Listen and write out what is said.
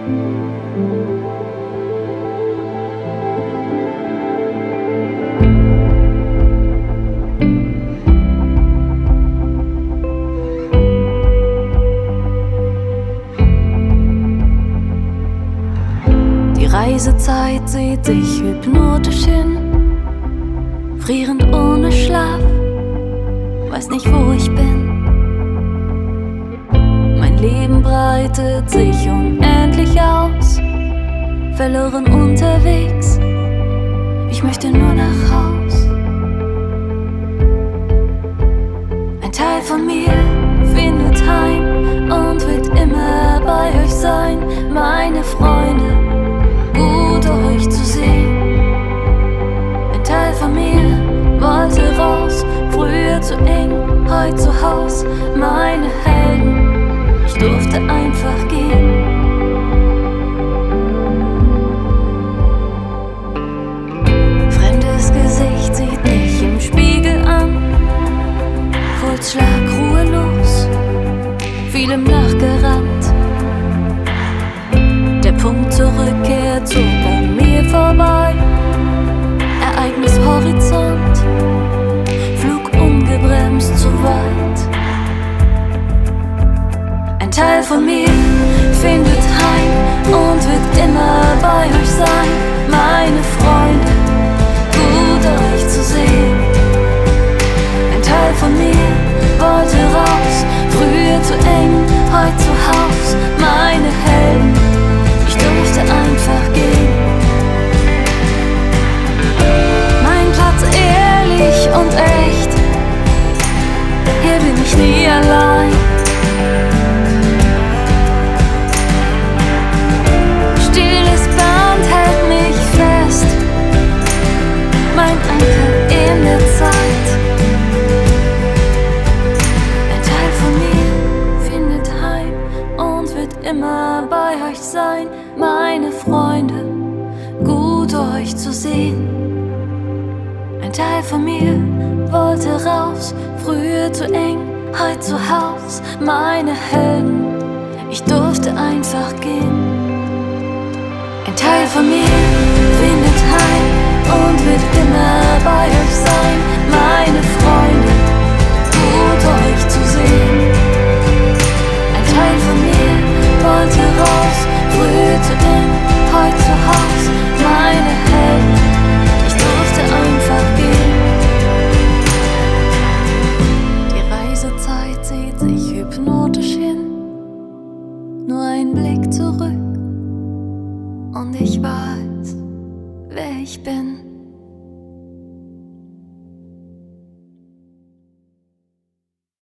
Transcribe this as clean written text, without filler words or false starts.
Die Reisezeit sieht sich hypnotisch hin, frierend ohne Schlaf, weiß nicht, wo ich bin. Mein Leben breitet sich unendlich aus, verloren unterwegs, ich möchte nur nach Haus. Ein Teil von mir findet heim und wird immer bei euch sein, meine Freunde, gut euch zu sehen. Ein Teil von mir wollte raus, früher zu eng, heute zu Haus, meine Helden, ich durfte einfach gehen. Fremdes Gesicht sieht mich im Spiegel an, Pulsschlag ruhelos, vielem nachgerannt. Der Punkt zur Rückkehr zog an mir vorbei, Ereignis Horizont, Flug ungebremst zu weit. Ein Teil von mir findet heim und wird immer bei euch sein, meine Freunde, gut euch zu sehen. Ein Teil von mir wollte raus, früher zu eng, heute zu Haus, meine Helden, ich durfte einfach gehen. Mein Platz ehrlich und echt, hier bin ich nie allein. Stilles Band hält mich fest, mein Anker in der Zeit. Ein Teil von mir findet heim und wird immer bei euch sein, meine Freunde, gut euch zu sehen. Ein Teil von mir wollte raus, früher zu eng, heute zu Haus, meine Helden, ich durfte einfach gehen. Ein Teil von mir findet heim und wird immer bei euch sein, meine Freunde, gut euch zu sehen. Ein Teil von mir wollte raus, früher zu eng, heute zu Haus, meine Helden, ich durfte einfach gehen. Die Reisezeit zieht sich hypnotisch hin, nur ein Blick zurück und ich weiß, wer ich bin.